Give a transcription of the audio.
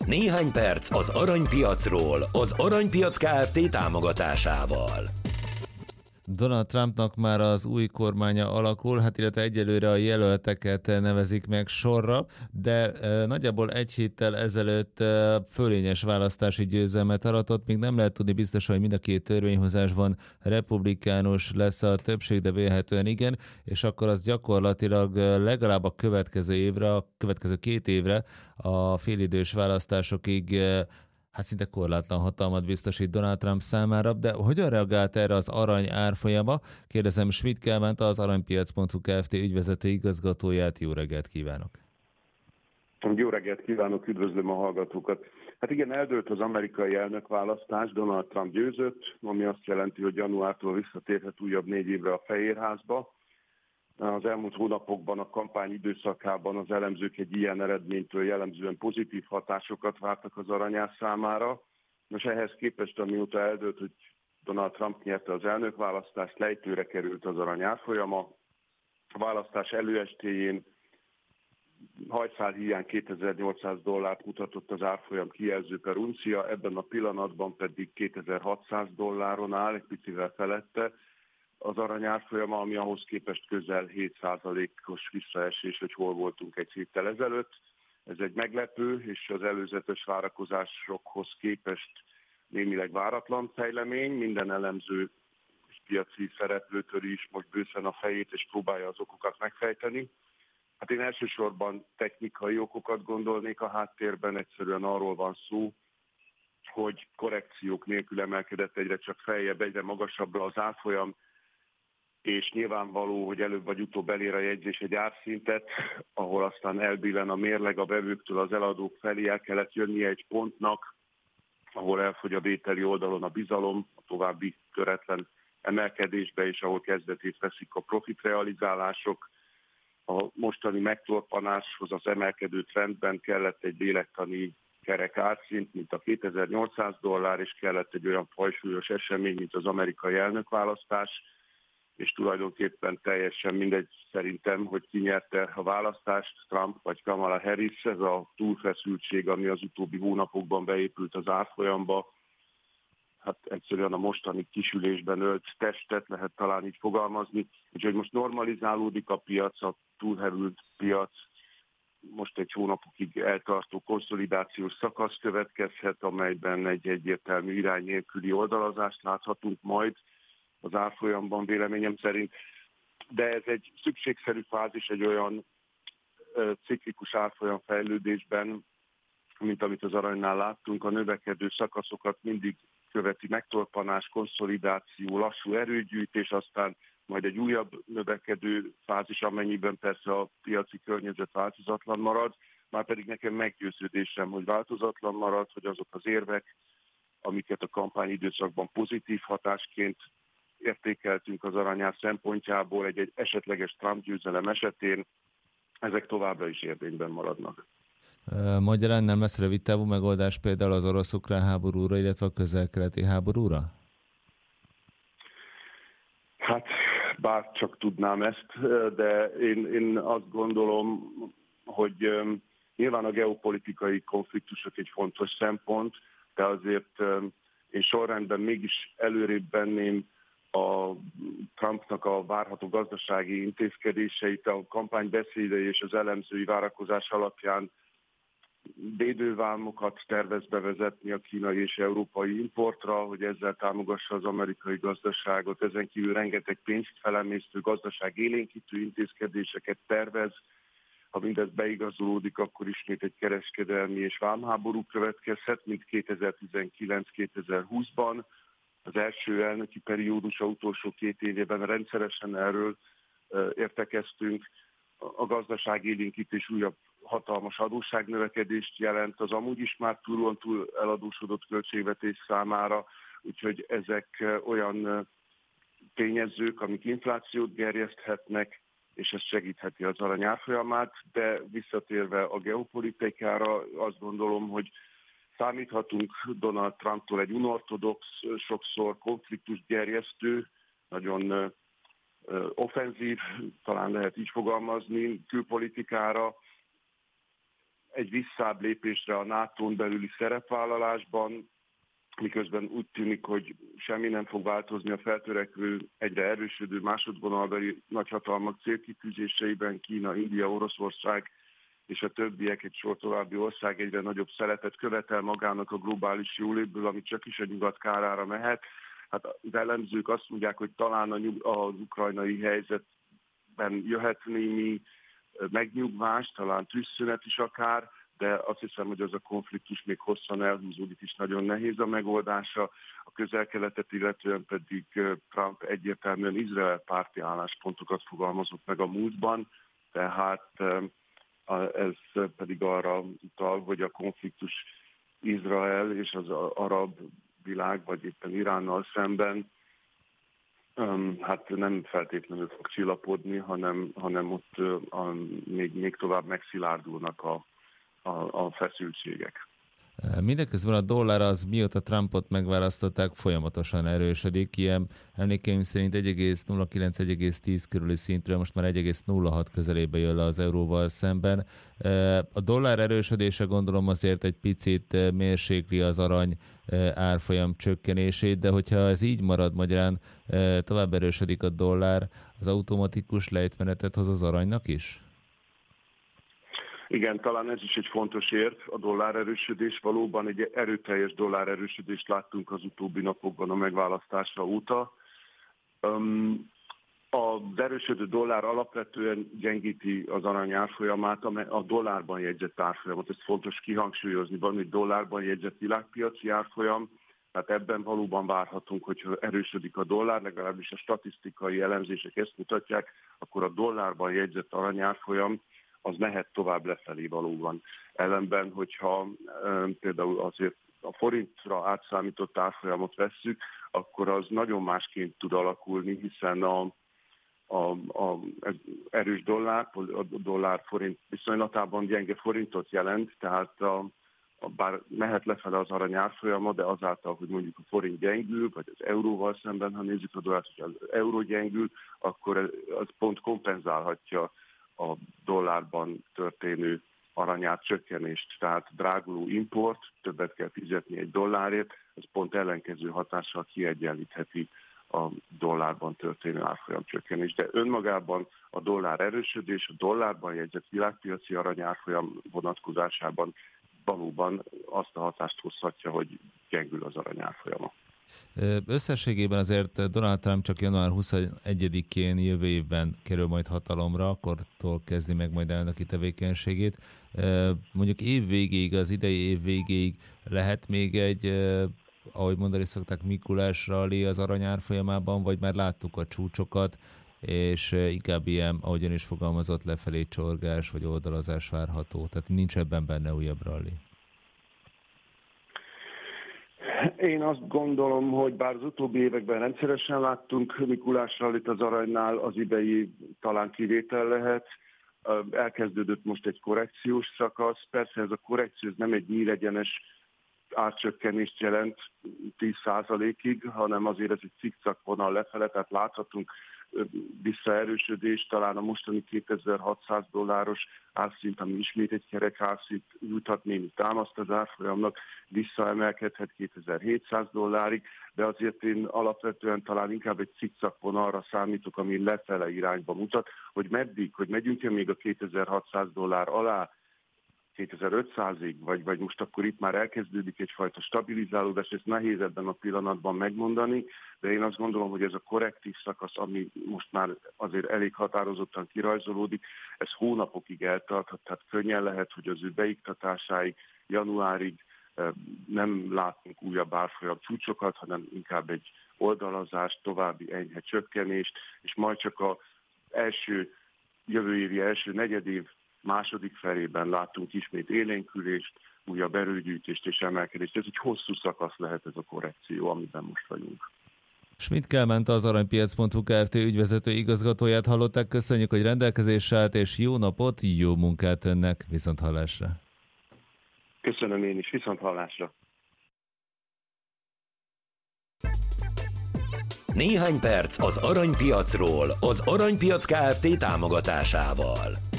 Néhány perc az aranypiacról, az Aranypiac Kft. Támogatásával. Donald Trumpnak már az új kormánya alakul, illetve egyelőre a jelölteket nevezik meg sorra, de nagyjából egy héttel ezelőtt fölényes választási győzelmet aratott, még nem lehet tudni biztosan, hogy mind a két törvényhozásban republikánus lesz a többség, de vélhetően igen, és akkor az gyakorlatilag legalább a következő évre, a következő 2 évre, a félidős választásokig szinte korlátlan hatalmat biztosít Donald Trump számára, de hogyan reagált erre az arany árfolyama? Kérdezem Schmidt Kálmánt, az aranypiac.hu Kft. Ügyvezető igazgatóját. Jó reggelt kívánok! Jó reggelt kívánok, üdvözlöm a hallgatókat! Hát igen, eldőlt az amerikai elnökválasztás, Donald Trump győzött, ami azt jelenti, hogy januártól visszatérhet újabb 4 évre a Fehérházba. Az elmúlt hónapokban, a kampány időszakában az elemzők egy ilyen eredménytől jellemzően pozitív hatásokat vártak az aranyár számára. Most ehhez képest, amióta eldőlt, hogy Donald Trump nyerte az elnökválasztást, lejtőre került az arany árfolyama. A választás előestéjén hajszál hiány $2800 mutatott az árfolyam kijelző per uncia, ebben a pillanatban pedig $2600 áll, egy picivel felette az arany árfolyama, ami ahhoz képest közel 7%-os visszaesés, hogy hol voltunk egy héttel ezelőtt. Ez egy meglepő, és az előzetes várakozásokhoz képest némileg váratlan fejlemény. Minden elemző piaci szereplőtől is most bőszen a fejét, és próbálja az okokat megfejteni. Hát én elsősorban technikai okokat gondolnék a háttérben, egyszerűen arról van szó, hogy korrekciók nélkül emelkedett egyre csak feljebb, egyre magasabbra az árfolyam, és nyilvánvaló, hogy előbb vagy utóbb elér a jegyzés egy árszintet, ahol aztán elbillen a mérleg a vevőktől az eladók felé, el kellett jönnie egy pontnak, ahol elfogy a vételi oldalon a bizalom, a további töretlen emelkedésbe, és ahol kezdetét veszik a profitrealizálások. A mostani megtorpanáshoz az emelkedő trendben kellett egy lélektani kerek árszint, mint a $2800, és kellett egy olyan fajsúlyos esemény, mint az amerikai elnökválasztás, és tulajdonképpen teljesen mindegy szerintem, hogy ki nyerte a választást, Trump vagy Kamala Harris, ez a túlfeszültség, ami az utóbbi hónapokban beépült az árfolyamba, hát egyszerűen a mostani kisülésben ölt testet, lehet talán így fogalmazni, úgyhogy most normalizálódik a piac, a túlhevült piac, most egy hónapokig eltartó konszolidációs szakasz következhet, amelyben egy egyértelmű irány nélküli oldalazást láthatunk majd az árfolyamban véleményem szerint, de ez egy szükségszerű fázis egy olyan ciklikus árfolyam fejlődésben, mint amit az aranynál láttunk, a növekedő szakaszokat mindig követi megtorpanás, konszolidáció, lassú erőgyűjtés, aztán majd egy újabb növekedő fázis, amennyiben persze a piaci környezet változatlan marad, már pedig nekem meggyőződésem, hogy változatlan marad, hogy azok az érvek, amiket a kampányidőszakban pozitív hatásként értékeltünk az aranyár szempontjából egy esetleges Trump győzelem esetén, ezek továbbra is érvényben maradnak. Magyarán nem lesz rövid távú megoldás például az orosz-ukrán háborúra, illetve a közel-keleti háborúra? Hát bár csak tudnám ezt, de én azt gondolom, hogy nyilván a geopolitikai konfliktusok egy fontos szempont, de azért én sorrendben mégis előrébb venném a Trumpnak a várható gazdasági intézkedéseit, a kampánybeszédei és az elemzői várakozás alapján védővámokat tervez bevezetni a kínai és európai importra, hogy ezzel támogassa az amerikai gazdaságot. Ezen kívül rengeteg pénzt felemésztő gazdaság élénkítő intézkedéseket tervez. Ha mindez beigazolódik, akkor ismét egy kereskedelmi és vámháború következhet, mint 2019-2020-ban. Az első elnöki periódusa utolsó 2 évében rendszeresen erről értekeztünk. A gazdaságélénkítés újabb hatalmas adósságnövekedést jelent az amúgy is már túl eladósodott költségvetés számára, úgyhogy ezek olyan tényezők, amik inflációt gerjeszthetnek, és ez segítheti az arany árfolyamát, de visszatérve a geopolitikára, azt gondolom, hogy számíthatunk Donald Trumptól egy unortodox, sokszor konfliktus gerjesztő, nagyon offenzív, talán lehet így fogalmazni, külpolitikára. egy visszább lépésre a NATO-n belüli szerepvállalásban, miközben úgy tűnik, hogy semmi nem fog változni a feltörekvő, egyre erősödő másodvonalbeli nagyhatalmak célkitűzéseiben. Kína, India, Oroszország és a többiek, egy sor további ország egyre nagyobb szerepet követel magának a globális jólétből, ami csak is a nyugat kárára mehet. Hát az elemzők azt mondják, hogy talán az ukrajnai helyzetben jöhet némi megnyugvás, talán tűzszünet is akár, de azt hiszem, hogy az a konfliktus még hosszan elhúzódik, is nagyon nehéz a megoldása. A Közel-Keletet illetően pedig Trump egyértelműen Izrael párti álláspontokat fogalmazott meg a múltban, tehát ez pedig arra utal, hogy a konfliktus Izrael és az arab világ, vagy éppen Iránnal szemben hát nem feltétlenül fog csillapodni, hanem ott még tovább megszilárdulnak a feszültségek. Mindeközben a dollár az, mióta Trumpot megválasztották, folyamatosan erősödik. Ilyen emlékeim szerint 1,09-1,10 körüli szintről most már 1,06 közelébe jön le az euróval szemben. A dollár erősödése gondolom azért egy picit mérsékli az arany árfolyam csökkenését, de hogyha ez így marad, magyarán tovább erősödik a dollár, az automatikus lejtmenetet hoz az aranynak is? Igen, talán ez is egy fontos érv, a dollárerősödés. Valóban egy erőteljes dollárerősödést láttunk az utóbbi napokban a megválasztása óta. Az erősödő dollár alapvetően gyengíti az arany árfolyamát, a dollárban jegyzett árfolyamot. Ez fontos kihangsúlyozni, van egy dollárban jegyzett világpiaci árfolyam, tehát ebben valóban várhatunk, hogyha erősödik a dollár, legalábbis a statisztikai elemzések ezt mutatják, akkor a dollárban jegyzett aranyárfolyam az mehet tovább lefelé valóban. Ellenben, hogyha például azért a forintra átszámított árfolyamot vesszük, akkor az nagyon másként tud alakulni, hiszen a erős dollár, a dollár-forint viszonylatában gyenge forintot jelent, tehát bár mehet lefele az arany árfolyama, de azáltal, hogy mondjuk a forint gyengül, vagy az euróval szemben, ha nézzük a dollárt, hogy az euró gyengül, akkor az pont kompenzálhatja a dollárban történő aranyár csökkenést, tehát dráguló import, többet kell fizetni egy dollárért, ez pont ellenkező hatással kiegyenlítheti a dollárban történő árfolyam csökkenést. De önmagában a dollár erősödés, a dollárban jegyzett világpiaci aranyárfolyam vonatkozásában valóban azt a hatást hozhatja, hogy gyengül az aranyárfolyama. Összességében azért Donald Trump csak január 21-én jövő évben kerül majd hatalomra, akkortól kezdi meg majd elnöki tevékenységét. Mondjuk év végéig, az idei év végéig lehet még egy, ahogy mondani szokták, Mikulás rally az aranyár folyamában, vagy már láttuk a csúcsokat, és inkább ilyen, ahogy ön is fogalmazott, lefelé csorgás vagy oldalazás várható. Tehát nincs ebben benne újabb rally. Én azt gondolom, hogy bár az utóbbi években rendszeresen láttunk Mikulás rallit az aranynál, az idei talán kivétel lehet. Elkezdődött most egy korrekciós szakasz. Persze ez a korrekció ez nem egy nyíregyenes árcsökkenést jelent 10%-ig, hanem azért ez egy cikcak vonal lefele, tehát láthatunk visszaerősödés, talán a mostani $2600 árszint, ami ismét egy kerek árszint nyújthat némi támaszt az árfolyamnak, visszaemelkedhet $2700-ig, de azért én alapvetően talán inkább egy cikcakvonalra számítok, ami lefele irányba mutat, hogy meddig, hogy megyünk-e még a $2600 alá, 2500-ig, vagy most akkor itt már elkezdődik egyfajta stabilizálódás, ezt nehéz ebben a pillanatban megmondani, de én azt gondolom, hogy ez a korrektív szakasz, ami most már azért elég határozottan kirajzolódik, ez hónapokig eltarthat, tehát könnyen lehet, hogy az ő beiktatásáig, januárig nem látunk újabb árfolyam csúcsokat, hanem inkább egy oldalazást, további enyhe csökkenést, és majd csak a jövő évi első negyedév második felében látunk ismét élénkülést, újabb erőgyűjtést és emelkedést. Ez egy hosszú szakasz lehet ez a korrekció, amiben most vagyunk. Schmidt Kálmánt, az aranypiac.hu Kft. Ügyvezető igazgatóját hallották. Köszönjük, hogy rendelkezésre állt, és jó napot, jó munkát önnek. Viszonthallásra. Köszönöm én is. Viszonthallásra. Néhány perc az aranypiacról, az Aranypiac Kft. Támogatásával.